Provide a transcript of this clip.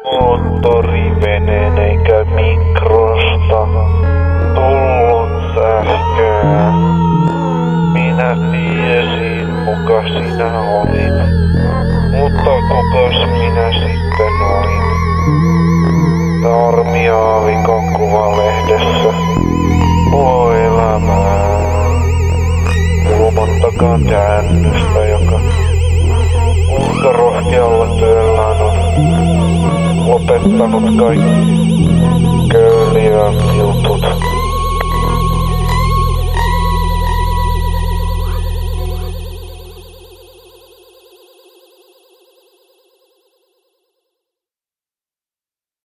Moottoriveneen eikä mikrosta tullut sähköä. Minä tiesin, kuka sinä olit, mutta kukas minä sitten olin? Normiaavikon kuvalehdessä luo elämää. Kulmantakaan käännystä, joka ultrarohkealla työllään on lopettanut kaikki köyliöt.